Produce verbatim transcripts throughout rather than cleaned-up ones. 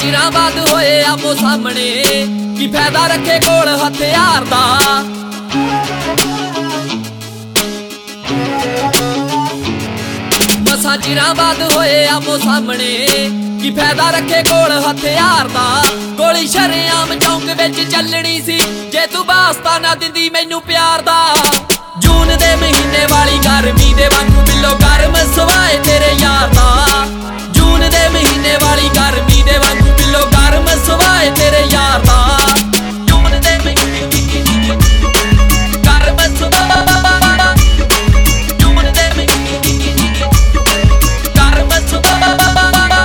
चिरां बाद होए आमो सामने की फायदा रखे कोल हथियार दा। मसां चिरां बाद होए आमो सामने की फायदा रखे कोल हथियार दा। गोली शरेआम चौंक विच चलनी सी जे तू वास्ता ना दिंदी मैनू प्यार दा। जून दे महीने वाली गर्मी दे वांगू बिल्लो गर्म सवाए तेरे यार दा। जून दे महीने वाली गर्मी दे वांगू बिल्लो गर्म सवाए तेरे यार दा। जून दे महीने गर्म सवाए, जून दे महीने गर्म सवाए।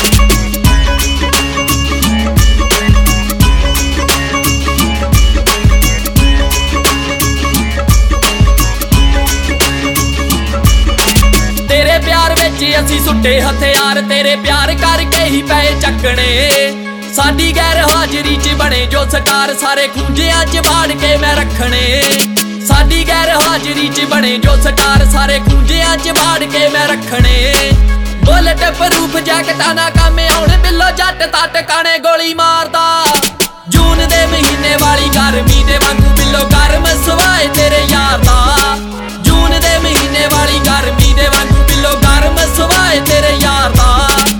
तेरे प्यार विच असीं सुट्टे हथियार तेरे प्यार करके ही पै चकने। साडी गैर हाजरी च बने जो स्टार सारे खूंजियां च बाड़ के मैं रखने। साडी गैर हाजरी च बने जो स्टार सारे खूंजियां च बाड़ के मैं रखने। बुलेट प्रूफ जैकटां ना काम आउण बिल्लो जट तट काने गोली मारदा। जून दे महीने वाली गर्मी दे वांगू बिल्लो गर्म सवाए तेरे यार दा। जून दे महीने वाली गर्मी दे वांगू बिल्लो गर्म सवाए तेरे यार दा।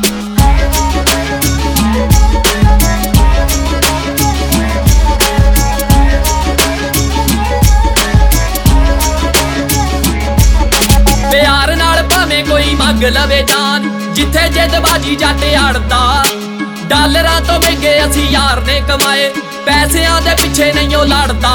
प्यार नाल भावें कोई मंग लवे जान जिथे जिदबाजी जट अड़दा। डालरां तो महंगे असी यार ने कमाए पैसिਆਂ दे पिछे नहीं ओ लड़दा।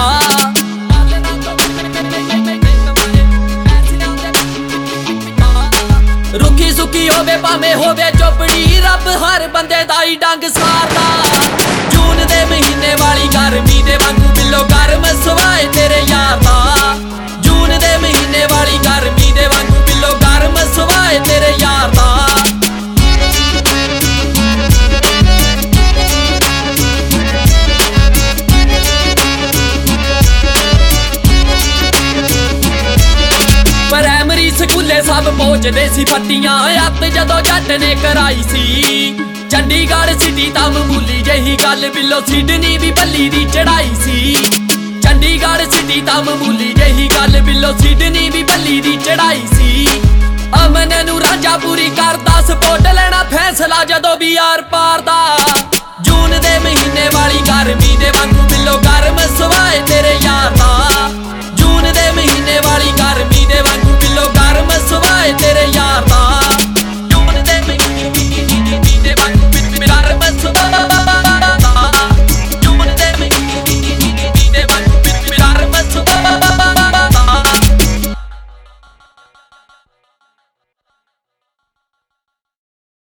रुखी सुखी होवे भावें होवे चोपड़ी रब हर बंदे दा ही डंग सारदा। जून दे महीने वाली गर्मी दे वांगू बिल्लो गर्म सवाए तेरे यार दा। जून दे महीने वाली गर्मी दे वांगू बिल्लो गर्म सवाए तेरे यार दा। प्राइमरी स्कूले सब पहुंचदे सी फट्टियां अत जदों जट ने कराई सी। चंडीगढ़ सिटी तां मामूली जही गल बिल्लो सिडनी भी बल्ली दी चढ़ाई सी। चंडीगढ़ सिटी तां मामूली जही गल बिल्लो सिडनी भी बल्ली दी चढ़ाई सी। अमन नू रांझा पूरी करदा सपोर्ट लेना फैसला जदों भी यार पार दा। जून दे महीने वाली गर्मी दे वांगू बिल्लो गर्म